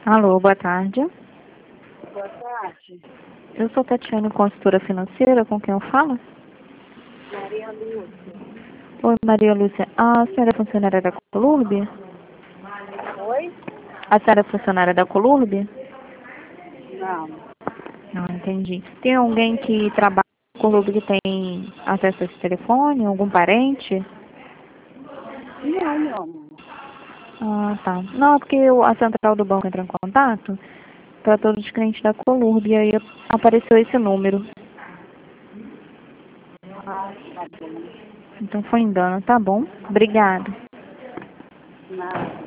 Alô, boa tarde. Boa tarde. Eu sou Tatiana, consultora financeira, com quem eu falo? Maria Lúcia. Oi, Maria Lúcia. A senhora é funcionária da Colurb? Oi? A senhora é funcionária da Colurb? Não. Não, entendi. Tem alguém que trabalha na Colurb que tem acesso a esse telefone? Algum parente? Não, meu amor. Ah, tá. Não, é porque a central do banco entra em contato para todos os clientes da Colurb e aí apareceu esse número. Ah, tá bom. Então foi engano, tá bom? Obrigada. Nada.